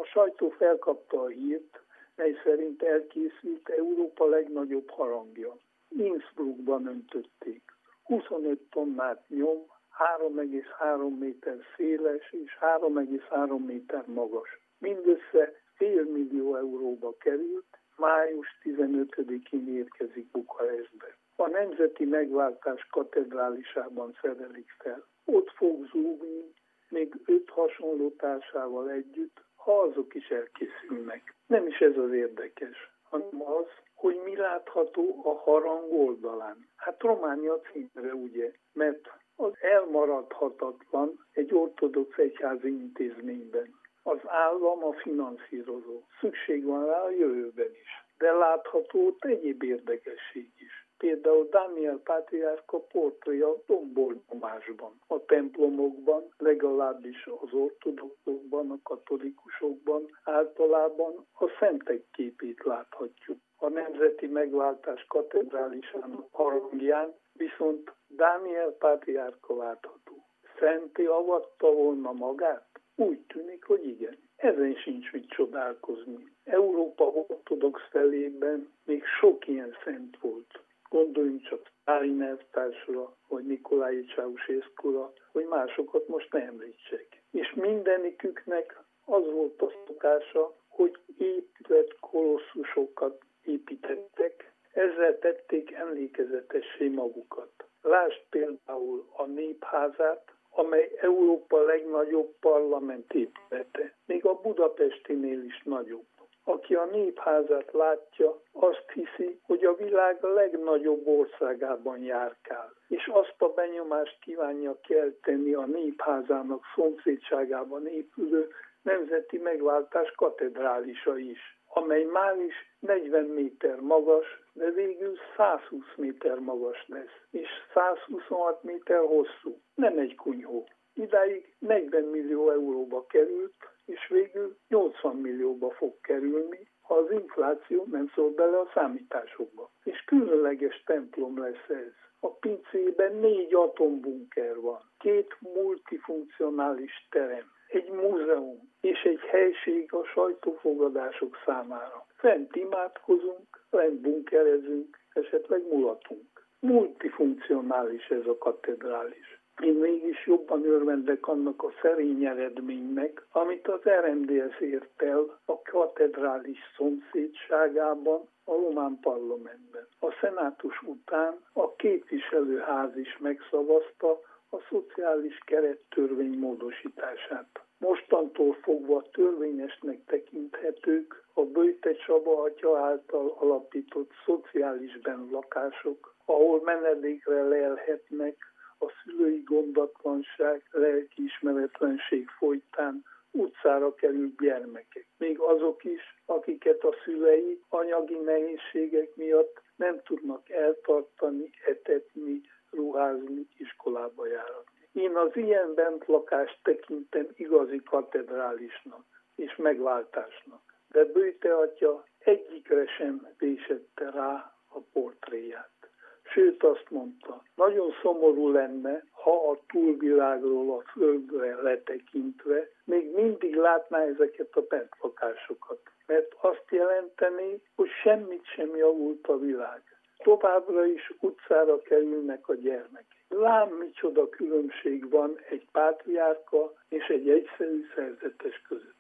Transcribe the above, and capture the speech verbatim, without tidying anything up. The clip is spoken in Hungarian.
sajtó felkapta a hírt, mely szerint elkészült Európa legnagyobb harangja. Innsbruckban öntötték. huszonöt tonnát nyom, három egész három méter széles és három egész három méter magas. Mindössze fél millió euróba került, május tizenötödikén érkezik Bukarestbe. A Nemzeti Megváltás katedrálisában szerelik fel. Ott fog zúgni, még öt hasonló társával együtt, ha azok is elkészülnek. Nem is ez az érdekes, hanem az, hogy mi látható a harang oldalán. Hát Románia címre, ugye, mert az elmaradhatatlan egy ortodox egyházi intézményben. Az állam a finanszírozó. Szükség van rá a jövőben is. De látható ott egyéb érdekesség is. Például Dániel pátriárka portréja dombolnyomásban. A templomokban, legalábbis az ortodoxokban, a katolikusokban általában a szentek képét láthatjuk. A Nemzeti Megváltás katedrálisának harangján viszont Dániel pátriárka látható. Szenté avatta volna magát? Úgy tűnik, hogy igen. Ezen sincs mit csodálkozni. Európa ortodox felében még sok ilyen szent volt. Gondoljunk csak Sztálin elvtársra, vagy Nikolai Ceausescura, hogy másokat most ne említsek. És mindeniküknek az volt a szokása, hogy épített kolosszusokat építettek, ezzel tették emlékezetessé magukat. Lásd például a Népházát, amely Európa legnagyobb parlamentépülete, még a budapestinél is nagyobb. Aki a Népházát látja, azt hiszi, hogy a világ legnagyobb országában járkál, és azt a benyomást kívánja kelteni a Népházának szomszédságában épülő Nemzeti Megváltás katedrálisa is, amely már is negyven méter magas, de végül százhúsz méter magas lesz, és százhuszonhat méter hosszú. Nem egy kunyhó. Idáig negyven millió euróba került, és végül nyolcvan millióba fog kerülni, ha az infláció nem szól bele a számításokba. És különleges templom lesz ez. A pincében négy atombunker van, két multifunkcionális terem, egy múzeum és egy helység a sajtófogadások számára. Fent imádkozunk, lent bunkerezünk, esetleg mulatunk. Multifunkcionális ez a katedrális. Én mégis jobban örvendek annak a szerény eredménynek, amit az er em dé es ért el a katedrális szomszédságában, a román parlamentben. A szenátus után a képviselőház is megszavazta a szociális kerettörvény módosítását. Mostantól fogva törvényesnek tekinthetők a Böjte Csaba atya által alapított szociális benlakások, ahol menedékre lelhetnek a szülői gondatlanság, lelkiismeretlenség folytán utcára került gyermekek. Még azok is, akiket a szülei anyagi nehézségek miatt nem tudnak eltartani, etetni, ruházni, iskolába járatni. Én az ilyen bentlakást tekintem igazi katedrálisnak és megváltásnak. De Böjte atya egyikre sem vésette rá a portréját. Sőt azt mondta, nagyon szomorú lenne, ha a túlvilágról a földre letekintve még mindig látná ezeket a bentlakásokat. Mert azt jelenteni, hogy semmit sem javult a világ. Továbbra is utcára kerülnek a gyermekek. Lám micsoda különbség van egy pátriárka és egy egyszerű szerzetes között.